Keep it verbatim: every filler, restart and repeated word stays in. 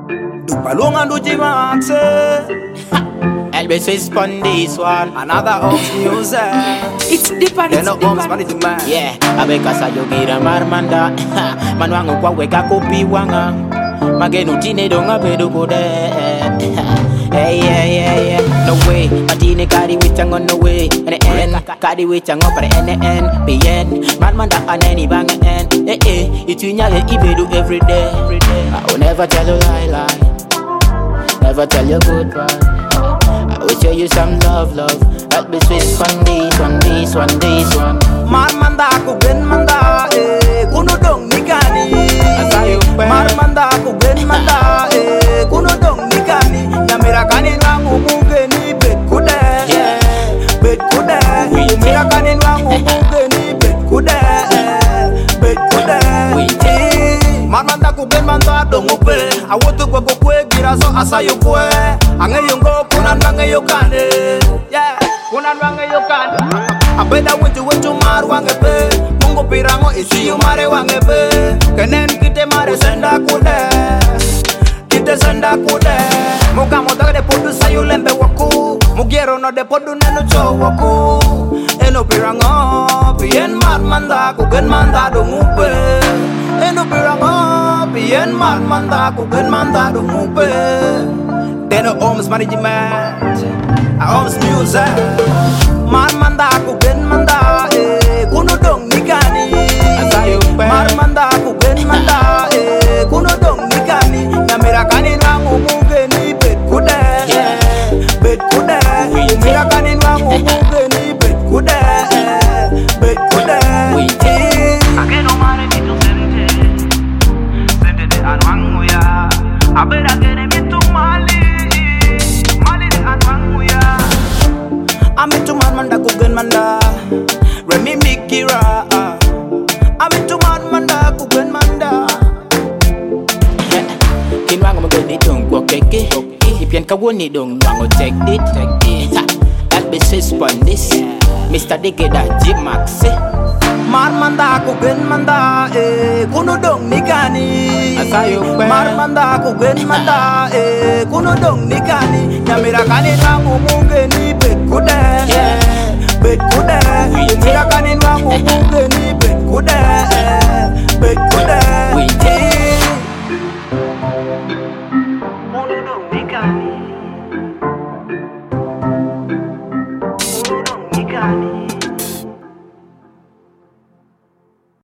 Dupalunga duji maxe. Elvis is on this one. Another house music. It's deeper, They it's no homes deeper. money to man. Yeah, abeka sayogira marmanda. Manwangu kwa weka kopi wanga. Magenu tine donga bedu kode. Hey, yeah, yeah, yeah. No way, Matine carry with chang on the way. And the end, carry with chang up at the end, be end. Marmanda and any bang end. Eh, eh, it's in your do every day. I will never tell you lie, lie. Never tell you goodbye. I will show you some love, love. I'll be sweet one this, one this, one this, one. Marmanda kugen manda, eh, kuno dong nikani. Marmanda kugen manda, eh, kuno dong nikani. Nyamira kani wangu mugeni bet kude, bet kude. Nyamira kani wangu mugeni bet kude, bet kude. Marmanda kugen manda dong upe. Awotu kwa kukwe giraso asayo kwe. Angeyongo kunan bangeyo kane, yeah. Kunan bangeyo kane. Abeda wintu wintu mar wangepe. Mungu pirango isiyo mare wangepe. Kenen kite mare senda kude, kite senda kude. Muga moda de podu sayo lembe waku. Mugiero no de podu nenu cho waku. Eno pirango pien mar manda kugen manda dongupe. Eno pirango pien mar manda kugen manda dongupe. They no homes management, a homes music. Man manda kugen manda, eh, kuno dong nikani. Man manda kugen manda, eh, kuno dong nikani. Nyamira kani wangu mugeni bet kude, bet kude. Nyamira kani wangu mugeni bet kude, bet kude. Ageno mare mitu sente, sente de anwangu ya. Abeda gene mitu mali. I'm into man manda kugen manda, Remy Mikira. I'm into man manda kugen manda. Kinwango magani dong kwa keke. Ipian kawoni dong wango check it, check it. Elvis on this, Mister Digeda G-Max. Man manda kugen manda, eh, kuno dong nikani. Man manda kugen manda, eh, kuno dong nikani. Nyamira kani wangu mugeni bet kude, bet kude. Nyamira kani wangu mugeni bet kude,